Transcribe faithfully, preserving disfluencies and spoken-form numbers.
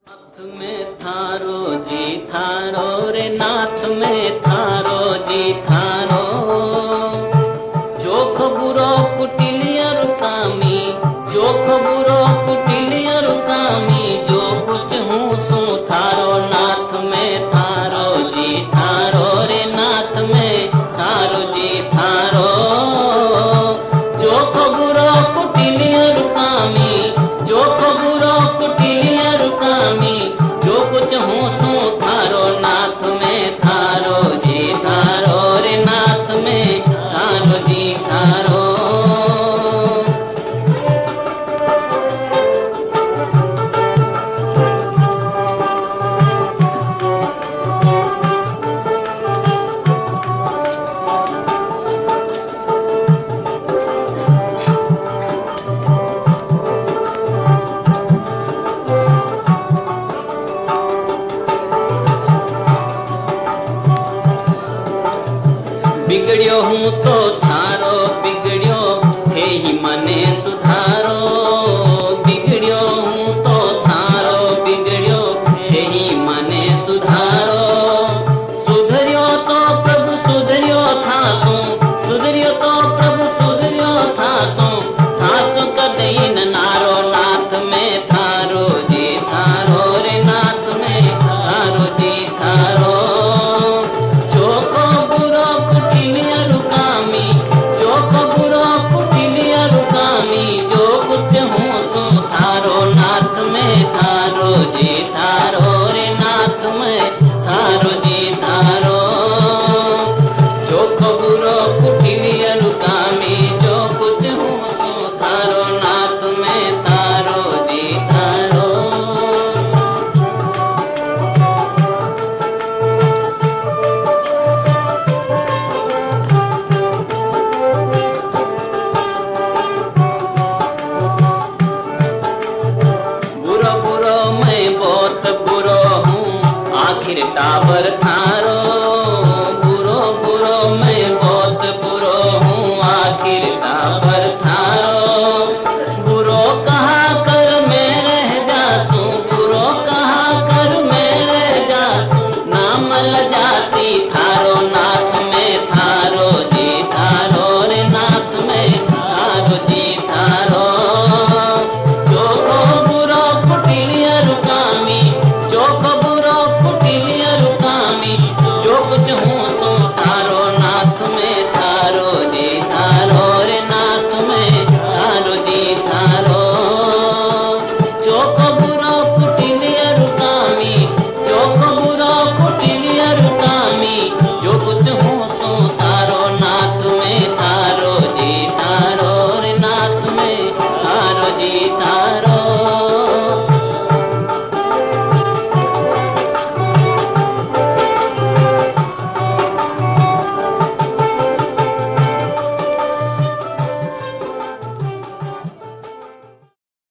नाथ में थारो जी थारो रे नाथ में थारो जी थारो जोख बुरो कुटिलियर कामी जोख बुरो कुटिलियर कामी जो कुछ हूँ सो थारो नाथ में थारो जी थारो रे नाथ में थारो जी थारो जोख बुरो कुटिलियर कामी जोख बुरो कुटिलियर कामी जो कुछ हूँ सो थारो नाथ में थारो जी थारो रे नाथ में थारो जी थारो बिगड़ियो हूँ तो थारो बिगड़ियो हे ही मने सुधारो बिगड़ियो हूँ तो थारो बिगड़ियो हे ही मने सुधारो सुधरियो तो प्रभु सुधरियो थासो सुधरियो तो प्रभु सुधरियो थासो थासो कदई न नारो नाथ में थारो जी थारो रे नाथ में थारो जी थारो जोखो बुरो कुटिलियर कामी जोख बुरो कुटिलियर कामी जो कुछ हूँ सो थारो नाथ में थारो जी थारो रे नाथ में थारो जी थारो जोख बुरो कुटिलियर कामी जो कुछ हूँ सो थारो नाथ में थारो जी थारो बुरो बुरो मैं बहुत बुरो हूँ आखिर टावर थारो